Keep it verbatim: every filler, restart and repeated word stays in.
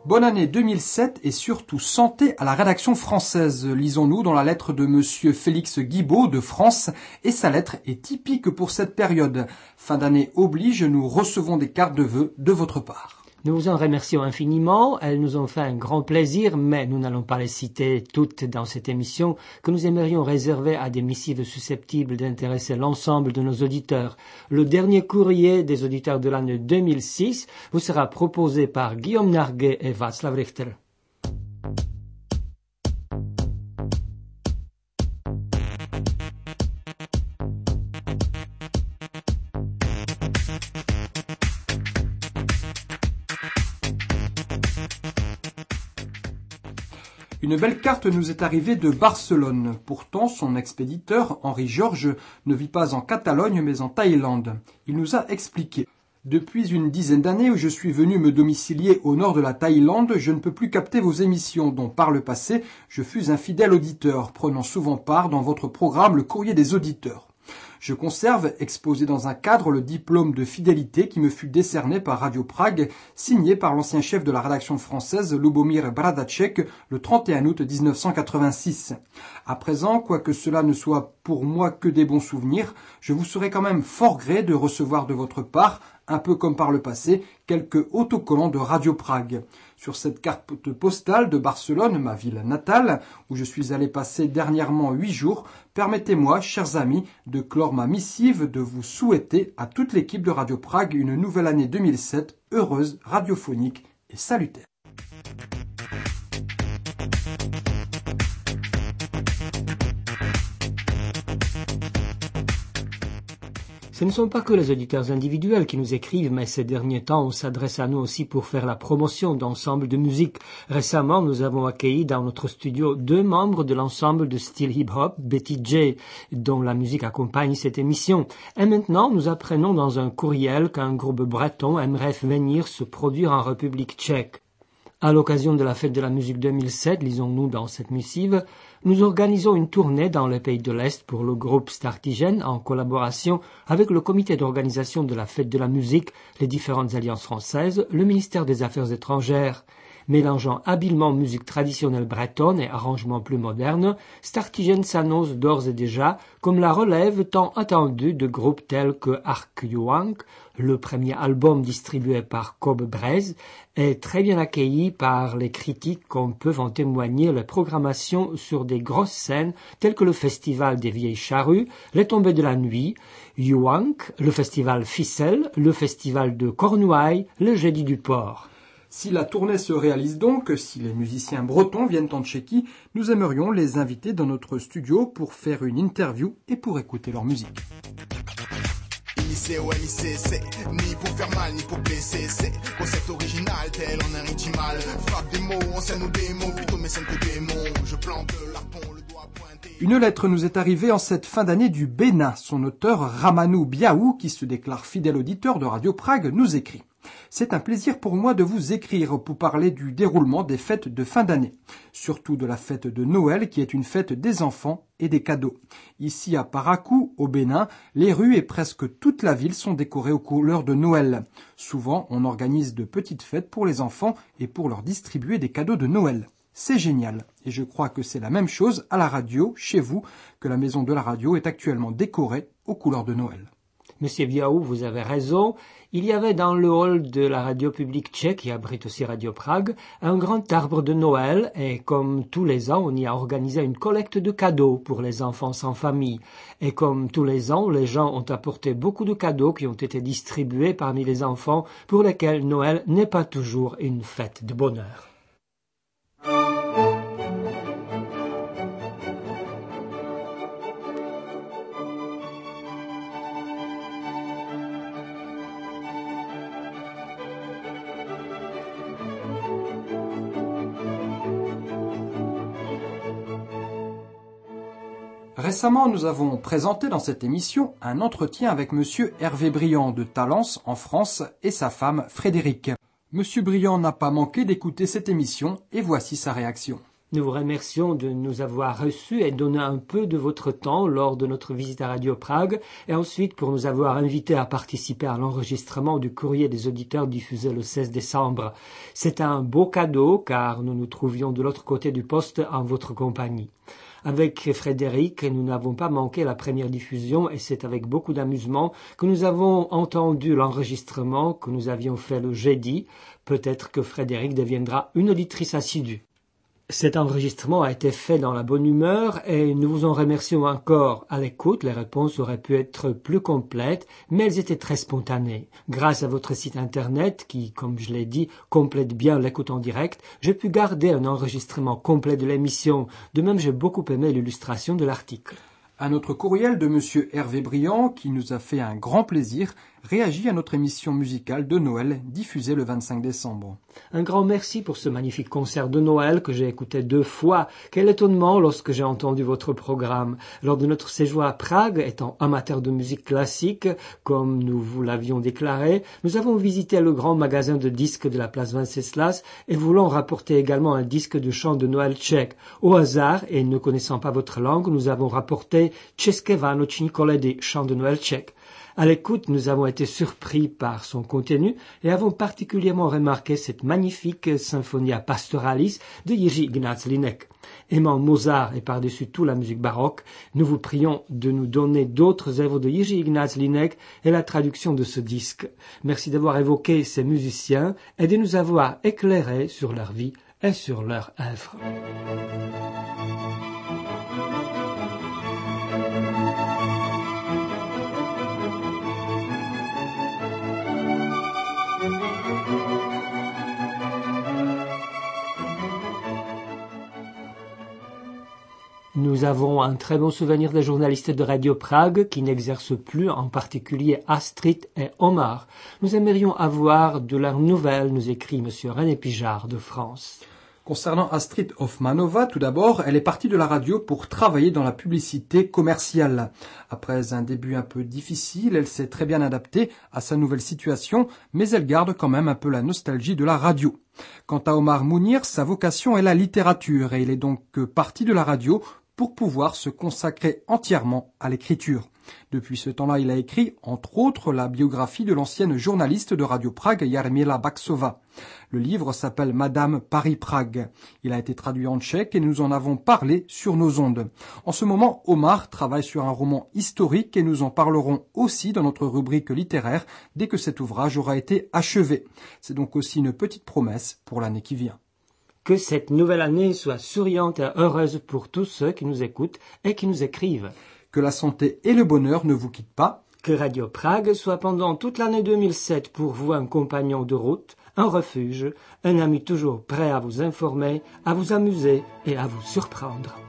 Bonne année deux mille sept et surtout santé à la rédaction française, lisons-nous dans la lettre de monsieur Félix Guibaud de France, et sa lettre est typique pour cette période. Fin d'année oblige, nous recevons des cartes de vœux de votre part. Nous vous en remercions infiniment, elles nous ont fait un grand plaisir, mais nous n'allons pas les citer toutes dans cette émission que nous aimerions réserver à des missives susceptibles d'intéresser l'ensemble de nos auditeurs. Le dernier courrier des auditeurs de l'année deux mille six vous sera proposé par Guillaume Narguet et Václav Richter. Une belle carte nous est arrivée de Barcelone. Pourtant, son expéditeur, Henri Georges, ne vit pas en Catalogne mais en Thaïlande. Il nous a expliqué. Depuis une dizaine d'années où je suis venu me domicilier au nord de la Thaïlande, je ne peux plus capter vos émissions dont par le passé je fus un fidèle auditeur, prenant souvent part dans votre programme Le Courrier des auditeurs. Je conserve, exposé dans un cadre, le diplôme de fidélité qui me fut décerné par Radio Prague, signé par l'ancien chef de la rédaction française Lubomir Bradacek le trente et un août mille neuf cent quatre-vingt-six. À présent, quoique cela ne soit pour moi que des bons souvenirs, je vous serai quand même fort gré de recevoir de votre part, un peu comme par le passé, quelques autocollants de Radio Prague. Sur cette carte postale de Barcelone, ma ville natale, où je suis allé passer dernièrement huit jours, permettez-moi, chers amis, de clore ma missive, de vous souhaiter à toute l'équipe de Radio Prague une nouvelle année deux mille sept, heureuse, radiophonique et salutaire. Ce ne sont pas que les auditeurs individuels qui nous écrivent, mais ces derniers temps, on s'adresse à nous aussi pour faire la promotion d'ensembles de musique. Récemment, nous avons accueilli dans notre studio deux membres de l'ensemble de style hip-hop, Betty J, dont la musique accompagne cette émission. Et maintenant, nous apprenons dans un courriel qu'un groupe breton aimerait venir se produire en République tchèque. À l'occasion de la fête de la musique deux mille sept, lisons-nous dans cette missive, nous organisons une tournée dans les pays de l'Est pour le groupe Startigen en collaboration avec le comité d'organisation de la fête de la musique, les différentes alliances françaises, le ministère des Affaires étrangères. Mélangeant habilement musique traditionnelle bretonne et arrangements plus modernes, Startigen s'annonce d'ores et déjà comme la relève tant attendue de groupes tels que Ark Yuank, le premier album distribué par Kobe Brez, est très bien accueilli par les critiques comme peuvent en témoigner les programmations sur des grosses scènes telles que le Festival des Vieilles Charrues, les Tombées de la Nuit, Yuank, le Festival Ficelle, le Festival de Cornouailles, le Jeudi du Port. Si la tournée se réalise donc, si les musiciens bretons viennent en Tchéquie, nous aimerions les inviter dans notre studio pour faire une interview et pour écouter leur musique. Ni pour faire mal, ni pour blesser, c'est concept original, tel en un ritual. Frappe des mots, enseigne ou des mots, plutôt mécène que démon. Je plante l'arpon, le doigt pointé. Une lettre nous est arrivée en cette fin d'année du Bénin. Son auteur, Ramanou Biaou, qui se déclare fidèle auditeur de Radio Prague, nous écrit. C'est un plaisir pour moi de vous écrire pour parler du déroulement des fêtes de fin d'année, surtout de la fête de Noël qui est une fête des enfants et des cadeaux. Ici à Parakou, au Bénin, les rues et presque toute la ville sont décorées aux couleurs de Noël. Souvent, on organise de petites fêtes pour les enfants et pour leur distribuer des cadeaux de Noël. C'est génial et je crois que c'est la même chose à la radio, chez vous, que la maison de la radio est actuellement décorée aux couleurs de Noël. Monsieur Biaou, vous avez raison. Il y avait dans le hall de la radio publique tchèque, qui abrite aussi Radio Prague, un grand arbre de Noël et comme tous les ans, on y a organisé une collecte de cadeaux pour les enfants sans famille. Et comme tous les ans, les gens ont apporté beaucoup de cadeaux qui ont été distribués parmi les enfants pour lesquels Noël n'est pas toujours une fête de bonheur. Récemment, nous avons présenté dans cette émission un entretien avec monsieur Hervé Briand de Talence en France et sa femme Frédéric. Monsieur Briand n'a pas manqué d'écouter cette émission et voici sa réaction. Nous vous remercions de nous avoir reçus et donné un peu de votre temps lors de notre visite à Radio Prague et ensuite pour nous avoir invités à participer à l'enregistrement du courrier des auditeurs diffusé le seize décembre. C'est un beau cadeau car nous nous trouvions de l'autre côté du poste en votre compagnie. Avec Frédéric, nous n'avons pas manqué la première diffusion et c'est avec beaucoup d'amusement que nous avons entendu l'enregistrement que nous avions fait le jeudi. Peut-être que Frédéric deviendra une auditrice assidue. Cet enregistrement a été fait dans la bonne humeur et nous vous en remercions encore. À l'écoute, les réponses auraient pu être plus complètes, mais elles étaient très spontanées. Grâce à votre site internet, qui, comme je l'ai dit, complète bien l'écoute en direct, j'ai pu garder un enregistrement complet de l'émission. De même, j'ai beaucoup aimé l'illustration de l'article. Un autre courriel de Monsieur Hervé Briand, qui nous a fait un grand plaisir, réagit à notre émission musicale de Noël diffusée le vingt-cinq décembre. Un grand merci pour ce magnifique concert de Noël que j'ai écouté deux fois. Quel étonnement lorsque j'ai entendu votre programme. Lors de notre séjour à Prague, étant amateur de musique classique, comme nous vous l'avions déclaré, nous avons visité le grand magasin de disques de la place Venceslas et voulons rapporter également un disque de chant de Noël tchèque. Au hasard, et ne connaissant pas votre langue, nous avons rapporté České vánoční koledy, chant de Noël tchèque. À l'écoute, nous avons été surpris par son contenu et avons particulièrement remarqué cette magnifique Symphonia Pastoralis de Jiří Ignác Linek. Aimant Mozart et par-dessus tout la musique baroque, nous vous prions de nous donner d'autres œuvres de Jiří Ignác Linek et la traduction de ce disque. Merci d'avoir évoqué ces musiciens et de nous avoir éclairés sur leur vie et sur leur œuvre. Nous avons un très bon souvenir des journalistes de Radio Prague qui n'exercent plus, en particulier Astrid et Omar. Nous aimerions avoir de leurs nouvelles, nous écrit M. René Pijard de France. Concernant Astrid Hoffmanova, tout d'abord, elle est partie de la radio pour travailler dans la publicité commerciale. Après un début un peu difficile, elle s'est très bien adaptée à sa nouvelle situation, mais elle garde quand même un peu la nostalgie de la radio. Quant à Omar Mounir, sa vocation est la littérature et il est donc parti de la radio pour pouvoir se consacrer entièrement à l'écriture. Depuis ce temps-là, il a écrit, entre autres, la biographie de l'ancienne journaliste de Radio Prague, Jarmila Baxová. Le livre s'appelle Madame Paris-Prague. Il a été traduit en tchèque et nous en avons parlé sur nos ondes. En ce moment, Omar travaille sur un roman historique et nous en parlerons aussi dans notre rubrique littéraire dès que cet ouvrage aura été achevé. C'est donc aussi une petite promesse pour l'année qui vient. Que cette nouvelle année soit souriante et heureuse pour tous ceux qui nous écoutent et qui nous écrivent. Que la santé et le bonheur ne vous quittent pas. Que Radio Prague soit pendant toute l'année deux mille sept pour vous un compagnon de route, un refuge, un ami toujours prêt à vous informer, à vous amuser et à vous surprendre.